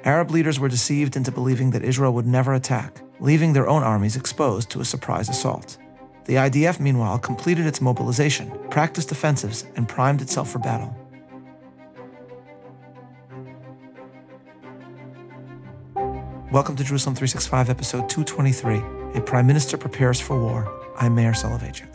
Arab leaders were deceived into believing that Israel would never attack, leaving their own armies exposed to a surprise assault. The IDF, meanwhile, completed its mobilization, practiced offensives, and primed itself for battle. Welcome to Jerusalem 365, episode 223, A Prime Minister Prepares for War. I'm Meir Soloveichik.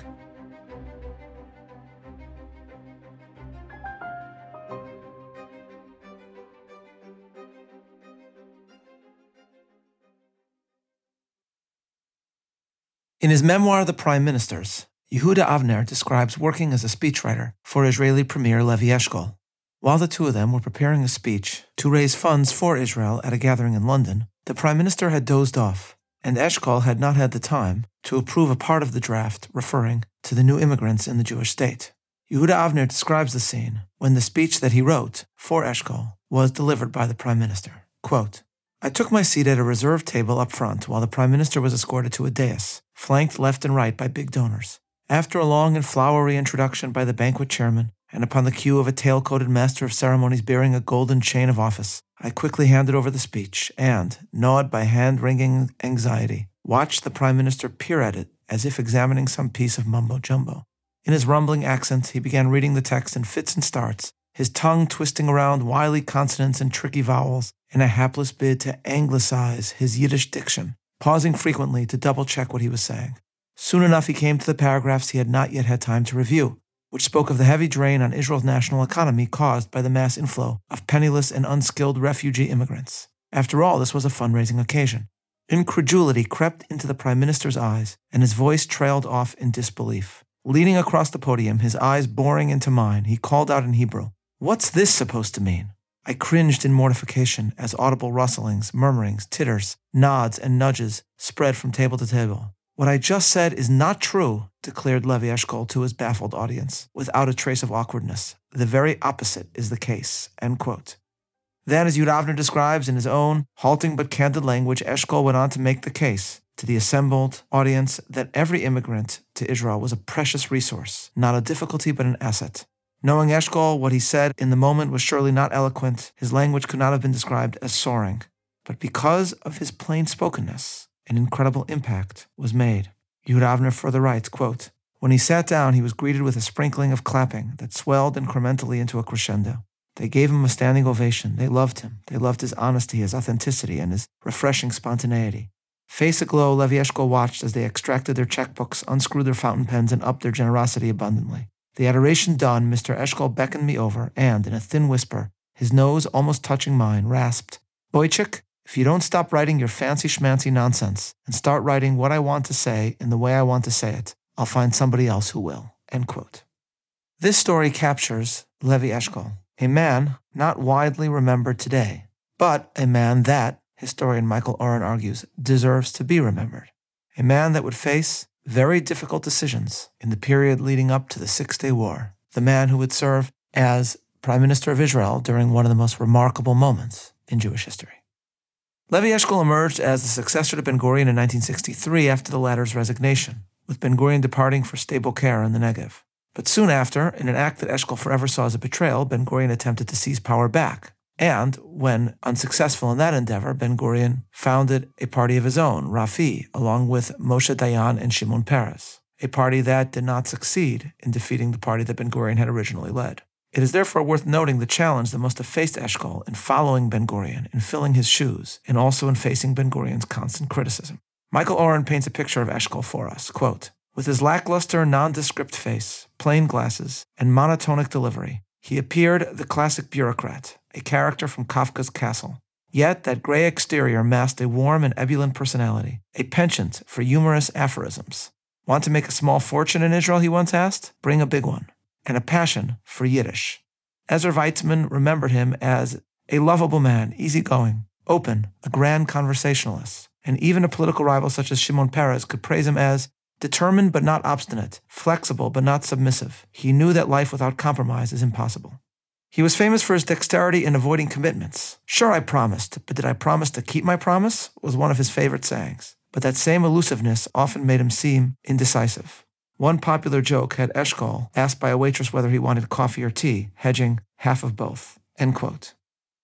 In his memoir, The Prime Ministers, Yehuda Avner describes working as a speechwriter for Israeli Premier Levi Eshkol. While the two of them were preparing a speech to raise funds for Israel at a gathering in London, the Prime Minister had dozed off, and Eshkol had not had the time to approve a part of the draft referring to the new immigrants in the Jewish state. Yehuda Avner describes the scene when the speech that he wrote for Eshkol was delivered by the Prime Minister. Quote, I took my seat at a reserved table up front while the Prime Minister was escorted to a dais, flanked left and right by big donors. After a long and flowery introduction by the banquet chairman, and upon the cue of a tail-coated master of ceremonies bearing a golden chain of office, I quickly handed over the speech and, gnawed by hand-wringing anxiety, watched the Prime Minister peer at it as if examining some piece of mumbo-jumbo. In his rumbling accent, he began reading the text in fits and starts, his tongue twisting around wily consonants and tricky vowels in a hapless bid to anglicize his Yiddish diction, pausing frequently to double-check what he was saying. Soon enough he came to the paragraphs he had not yet had time to review, which spoke of the heavy drain on Israel's national economy caused by the mass inflow of penniless and unskilled refugee immigrants. After all, this was a fundraising occasion. Incredulity crept into the Prime Minister's eyes, and his voice trailed off in disbelief. Leaning across the podium, his eyes boring into mine, he called out in Hebrew, "What's this supposed to mean?" I cringed in mortification as audible rustlings, murmurings, titters, nods, and nudges spread from table to table. What I just said is not true, declared Levi Eshkol to his baffled audience, without a trace of awkwardness. The very opposite is the case. End quote. Then, as Yehuda Avner describes in his own halting but candid language, Eshkol went on to make the case to the assembled audience that every immigrant to Israel was a precious resource, not a difficulty but an asset. Knowing Eshkol, what he said in the moment was surely not eloquent. His language could not have been described as soaring. But because of his plain-spokenness, an incredible impact was made. Yehuda Avner further writes, quote, when he sat down, he was greeted with a sprinkling of clapping that swelled incrementally into a crescendo. They gave him a standing ovation. They loved him. They loved his honesty, his authenticity, and his refreshing spontaneity. Face aglow, Levi Eshkol watched as they extracted their checkbooks, unscrewed their fountain pens, and upped their generosity abundantly. The adoration done, Mr. Eshkol beckoned me over and, in a thin whisper, his nose almost touching mine, rasped, Boychik, if you don't stop writing your fancy-schmancy nonsense and start writing what I want to say in the way I want to say it, I'll find somebody else who will. End quote. This story captures Levi Eshkol, a man not widely remembered today, but a man that, historian Michael Oren argues, deserves to be remembered. A man that would face very difficult decisions in the period leading up to the Six-Day War. The man who would serve as Prime Minister of Israel during one of the most remarkable moments in Jewish history. Levi Eshkol emerged as the successor to Ben-Gurion in 1963 after the latter's resignation, with Ben-Gurion departing for stable care in the Negev. But soon after, in an act that Eshkol forever saw as a betrayal, Ben-Gurion attempted to seize power back. And, when unsuccessful in that endeavor, Ben-Gurion founded a party of his own, Rafi, along with Moshe Dayan and Shimon Peres, a party that did not succeed in defeating the party that Ben-Gurion had originally led. It is therefore worth noting the challenge that must have faced Eshkol in following Ben-Gurion, in filling his shoes, and also in facing Ben-Gurion's constant criticism. Michael Oren paints a picture of Eshkol for us, quote, with his lackluster, nondescript face, plain glasses, and monotonic delivery, he appeared the classic bureaucrat, a character from Kafka's Castle. Yet that gray exterior masked a warm and ebullient personality, a penchant for humorous aphorisms. Want to make a small fortune in Israel, he once asked? Bring a big one. And a passion for Yiddish. Ezra Weitzman remembered him as a lovable man, easygoing, open, a grand conversationalist. And even a political rival such as Shimon Peres could praise him as determined but not obstinate, flexible but not submissive. He knew that life without compromise is impossible. He was famous for his dexterity in avoiding commitments. Sure, I promised, but did I promise to keep my promise? Was one of his favorite sayings. But that same elusiveness often made him seem indecisive. One popular joke had Eshkol asked by a waitress whether he wanted coffee or tea, hedging half of both. End quote.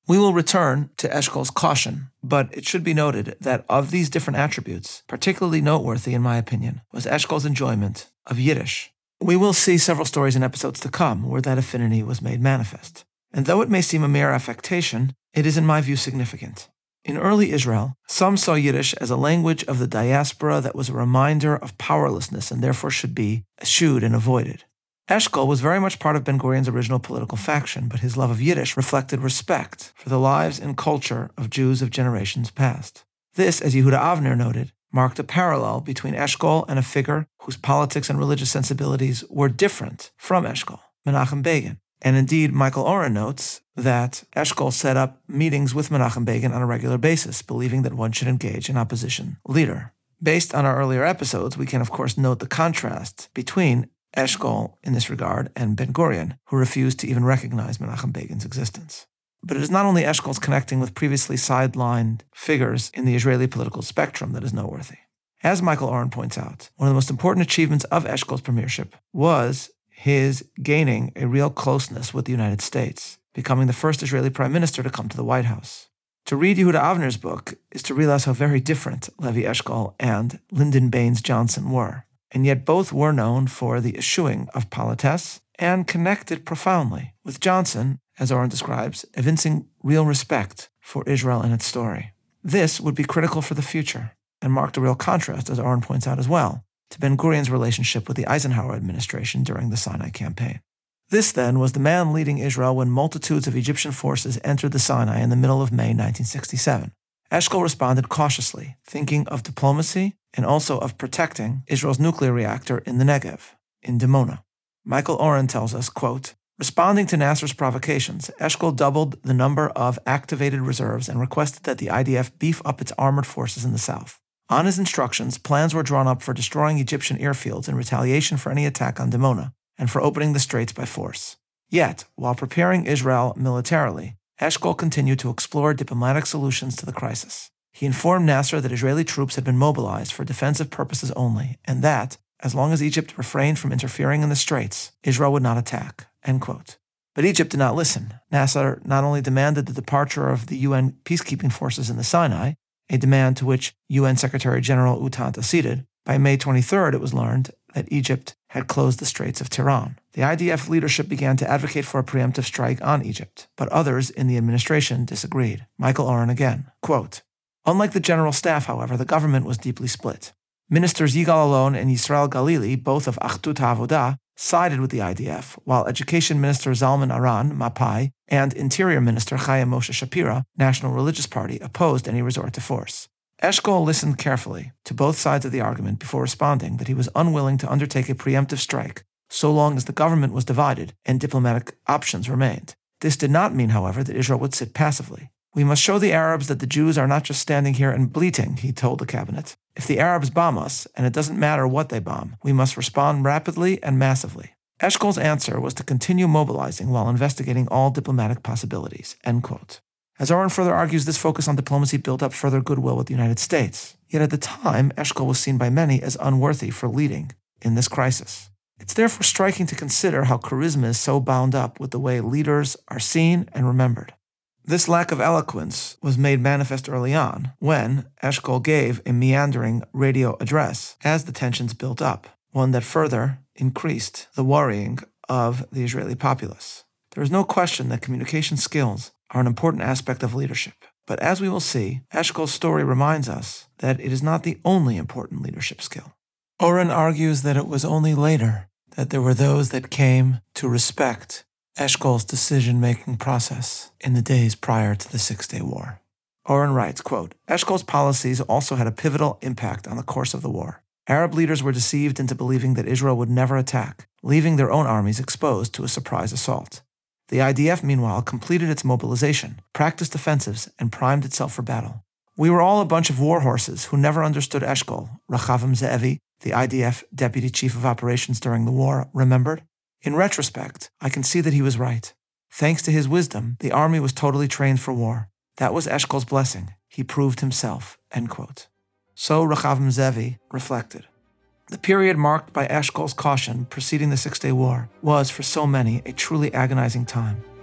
We will return to Eshkol's caution, but it should be noted that of these different attributes, particularly noteworthy in my opinion, was Eshkol's enjoyment of Yiddish. We will see several stories in episodes to come where that affinity was made manifest. And though it may seem a mere affectation, it is in my view significant. In early Israel, some saw Yiddish as a language of the diaspora that was a reminder of powerlessness and therefore should be eschewed and avoided. Eshkol was very much part of Ben-Gurion's original political faction, but his love of Yiddish reflected respect for the lives and culture of Jews of generations past. This, as Yehuda Avner noted, marked a parallel between Eshkol and a figure whose politics and religious sensibilities were different from Eshkol, Menachem Begin. And indeed, Michael Oren notes that Eshkol set up meetings with Menachem Begin on a regular basis, believing that one should engage an opposition leader. Based on our earlier episodes, we can of course note the contrast between Eshkol in this regard and Ben-Gurion, who refused to even recognize Menachem Begin's existence. But it is not only Eshkol's connecting with previously sidelined figures in the Israeli political spectrum that is noteworthy. As Michael Oren points out, one of the most important achievements of Eshkol's premiership was his gaining a real closeness with the United States, becoming the first Israeli prime minister to come to the White House. To read Yehuda Avner's book is to realize how very different Levi Eshkol and Lyndon Baines Johnson were. And yet both were known for the eschewing of politesse and connected profoundly, with Johnson, as Oren describes, evincing real respect for Israel and its story. This would be critical for the future, and marked a real contrast, as Oren points out as well, to Ben-Gurion's relationship with the Eisenhower administration during the Sinai campaign. This, then, was the man leading Israel when multitudes of Egyptian forces entered the Sinai in the middle of May 1967. Eshkol responded cautiously, thinking of diplomacy and also of protecting Israel's nuclear reactor in the Negev, in Dimona. Michael Oren tells us, quote, responding to Nasser's provocations, Eshkol doubled the number of activated reserves and requested that the IDF beef up its armored forces in the south. On his instructions, plans were drawn up for destroying Egyptian airfields in retaliation for any attack on Dimona and for opening the straits by force. Yet, while preparing Israel militarily, Eshkol continued to explore diplomatic solutions to the crisis. He informed Nasser that Israeli troops had been mobilized for defensive purposes only, and that, as long as Egypt refrained from interfering in the straits, Israel would not attack. End quote. But Egypt did not listen. Nasser not only demanded the departure of the UN peacekeeping forces in the Sinai, a demand to which UN Secretary-General U Thant acceded. By May 23rd, it was learned that Egypt had closed the Straits of Tiran. The IDF leadership began to advocate for a preemptive strike on Egypt, but others in the administration disagreed. Michael Oren again, quote, unlike the general staff, however, the government was deeply split. Ministers Yigal Allon and Yisrael Galili, both of Achdut HaAvodah, sided with the IDF, while Education Minister Zalman Aran, Mapai, and Interior Minister Chaim Moshe Shapira, National Religious Party, opposed any resort to force. Eshkol listened carefully to both sides of the argument before responding that he was unwilling to undertake a preemptive strike so long as the government was divided and diplomatic options remained. This did not mean, however, that Israel would sit passively. We must show the Arabs that the Jews are not just standing here and bleating, he told the cabinet. If the Arabs bomb us, and it doesn't matter what they bomb, we must respond rapidly and massively. Eshkol's answer was to continue mobilizing while investigating all diplomatic possibilities, end quote. As Oren further argues, this focus on diplomacy built up further goodwill with the United States. Yet at the time, Eshkol was seen by many as unworthy for leading in this crisis. It's therefore striking to consider how charisma is so bound up with the way leaders are seen and remembered. This lack of eloquence was made manifest early on, when Eshkol gave a meandering radio address as the tensions built up, one that further increased the worrying of the Israeli populace. There is no question that communication skills are an important aspect of leadership. But as we will see, Eshkol's story reminds us that it is not the only important leadership skill. Oren argues that it was only later that there were those that came to respect Eshkol's decision-making process in the days prior to the Six-Day War. Oren writes, quote, Eshkol's policies also had a pivotal impact on the course of the war. Arab leaders were deceived into believing that Israel would never attack, leaving their own armies exposed to a surprise assault. The IDF, meanwhile, completed its mobilization, practiced offensives, and primed itself for battle. We were all a bunch of war horses who never understood Eshkol, Rechavim Ze'evi, the IDF Deputy Chief of Operations during the war, remembered. In retrospect, I can see that he was right. Thanks to his wisdom, the army was totally trained for war. That was Eshkol's blessing. He proved himself, end quote. So Rechavim Ze'evi reflected. The period marked by Eshkol's caution preceding the Six-Day War was, for so many, a truly agonizing time.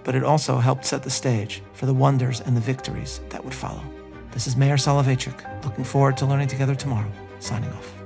but it also helped set the stage for the wonders and the victories that would follow. This is Meir Soloveichik, looking forward to learning together tomorrow, signing off.